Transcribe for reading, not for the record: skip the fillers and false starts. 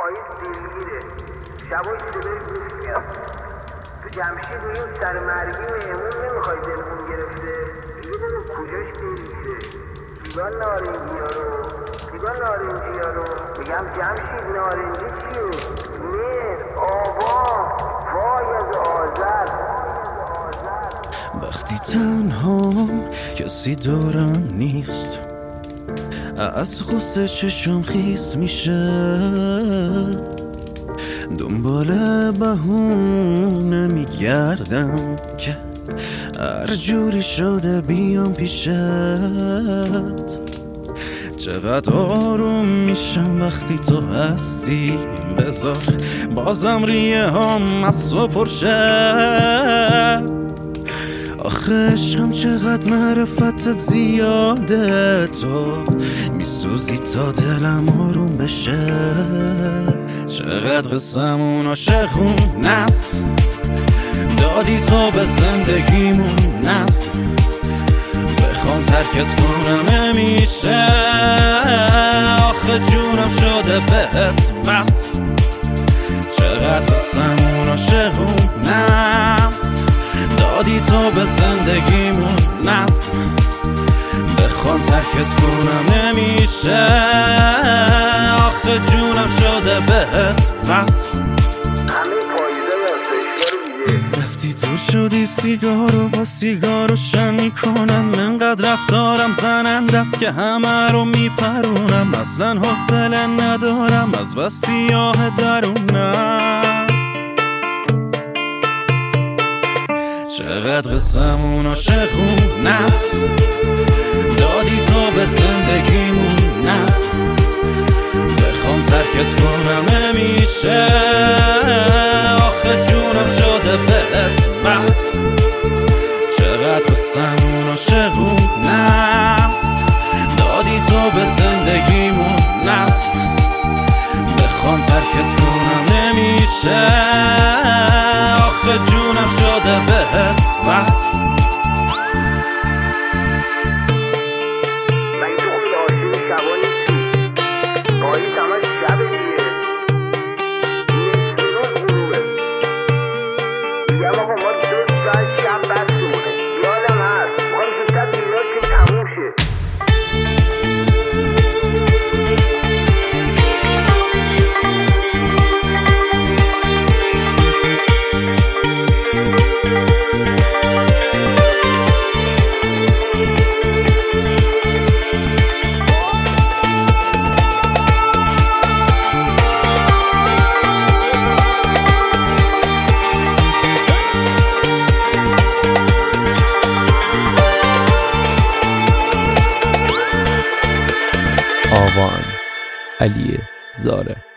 پاییز دلگیره، شبای صدای گوش میاد. تو جمشید این سرمرگی مهمون نمیخوای دلمون گرفته، دیگه بگو کجاش بریزه. دیگه نارنجی ها رو میگم جمشید نارنجی چیه؟ مهر، آبا، وای از آذر. وقتی تنهام کسی دورم نیست، از غصه چشم خیس میشه، دنبال بهونه میگردم که هر جوری شده بیام پیشت. چقدر آروم میشم وقتی تو هستی، بذار بازم ریه هم از تو پرشه. آخه عشقم چقدر معرفتت زیاده، تو میسوزی تا دلم آروم بشه. چقدر قصه‌مون عاشقون است، دادی تو به زندگیمون نصب، بخوام ترکت کنم نمیشه. آخه جونم شده بهت بس، چقدر قصه‌مون عاشقون است، دادی تو به زندگیمون نصب، بخوام ترکت کنم نمیشه. آخه جونم شده بهت بس. رفتی تو شدی سیگارو با سیگار روشن میکنم، انقدر رفتارم زننده است که همه رو میپرونم. اصلا حوصله ندارم از بس سیاه درونم. چقدر قصه‌مون عاشقون است، دادی تو به زندگیمون نصب، بخوام ترکت کنم نمیشه. آخه جونم شده بهت بس، چقدر قصه‌مون عاشقون است، دادی تو به زندگیمون نصب، بخوام ترکت کنم نمیشه. آخه جونم شده بهت بس. مگه تو خود عاشق شبا نیستی؟ پاییز همش شبه دیگه، این روز غروبه. میگم آقا ما 2 ساعت شب بستمونه، یادم هست میخوایم زودتر بیدار شیم تموم شه. آوان علی زاره.